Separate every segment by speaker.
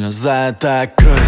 Speaker 1: Меня за это кровь,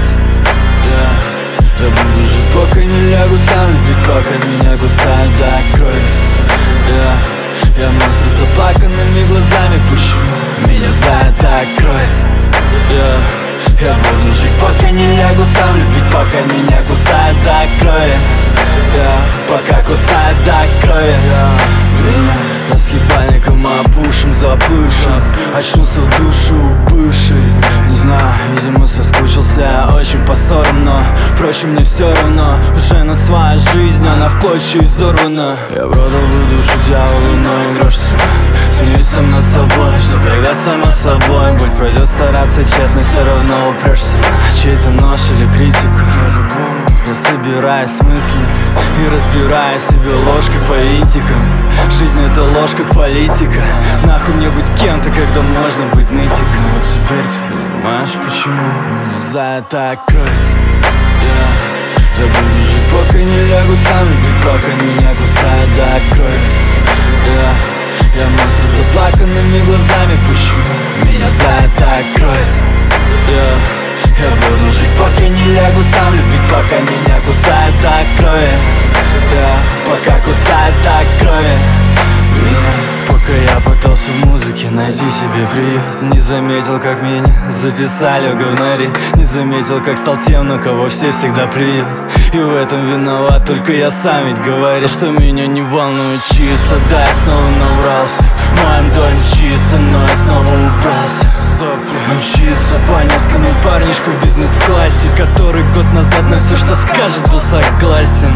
Speaker 1: Я буду жить, пока не лягу, сам любить, пока меня кусает до крови. Я монстр с заплаканными глазами, почему меня за это кровь? Я буду жить, пока не лягу, сам любить, пока меня кусает до крови. Пока кусает до крови. Я с ебальником опушим, заплывшим, очнулся в душу бывший. Не знаю, видимо соскучился очень по ссорам, но впрочем мне все равно. Уже на свою жизнь, она в клочья изорвана. Я продал бы душу дьяволу, но грош цена. Смеюсь сам над собой, что когда сама собой боль пройдет, стараться тщетно, все равно упрешься на чей-то нож или критику. По-любому я собираюсь с мыслями и разбираю себе ложкой по винтикам. Жизнь это ложь, как политика. Нахуй мне быть кем-то, когда можно быть нытиком. Вот теперь ты понимаешь, почему меня за это кровь. Я буду жить, пока не лягу, сам любить, пока меня кусает до крови. Я монстр с заплаканными глазами, почему меня за это кровь. Я буду жить, пока не лягу, сам любить, пока меня кусает до крови. Пока кусает до крови. Пока я пытался в музыке найти себе приют, не заметил, как меня записали в говнари. Не заметил, как стал тем, на кого все всегда плюют. И в этом виноват только я сам, ведь говорил, что меня не волнует чисто. Да, я снова наврался, в моем доме чисто, но я снова убрался. Учиться по-нескому парнишку в бизнес-классе, который год назад на все, что скажет, был согласен.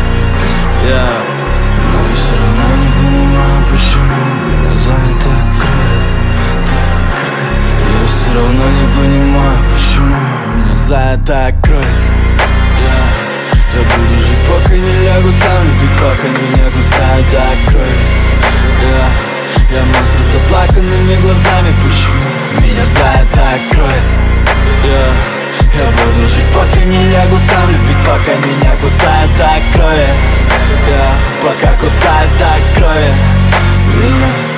Speaker 1: Но я все равно не понимаю, почему меня за это кровь, так кровь. Я все равно не понимаю, почему меня за это кровь. Я буду жить, пока не лягу, сам любить, пока меня кусает до крови. Я монстр с заплаканными глазами, почему меня за это кровь. Я буду жить, пока не лягу, сам любить, пока меня кусает до крови. Пока кусает до крови.